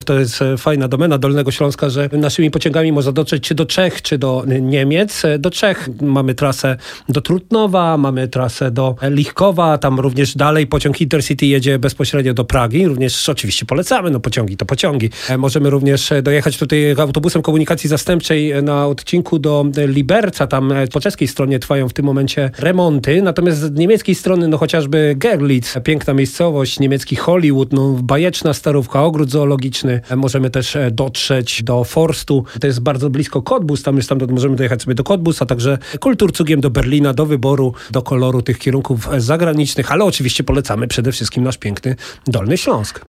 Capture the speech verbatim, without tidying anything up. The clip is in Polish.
to jest fajna domena Dolnego Śląska, że naszymi pociągami można dotrzeć czy do Czech, czy do Niemiec. Do Czech mamy trasę do Trutnowa, mamy trasę do Lichkowa, tam również dalej pociąg Intercity jedzie bezpośrednio do Pragi. Również oczywiście polecamy, no pociągi to pociągi. Możemy również dojechać tutaj autobusem komunikacji zastępczej na odcinku do Liberca. Tam po czeskiej stronie trwają w tym momencie remonty. Natomiast z niemieckiej strony, no chociażby Görlitz, piękna miejscowość, niemiecki Hollywood, no bajeczna starówka, ogród zoologiczny. Możemy też dotrzeć do Forstu. To jest bardzo blisko Cottbus, tam jest tam możemy dojechać sobie do Cottbus, a także Kulturzugiem do Berlina, do wyboru, do koloru tych kierunków zagranicznych, ale oczywiście polecamy przede wszystkim nasz piękny Dolny Śląsk.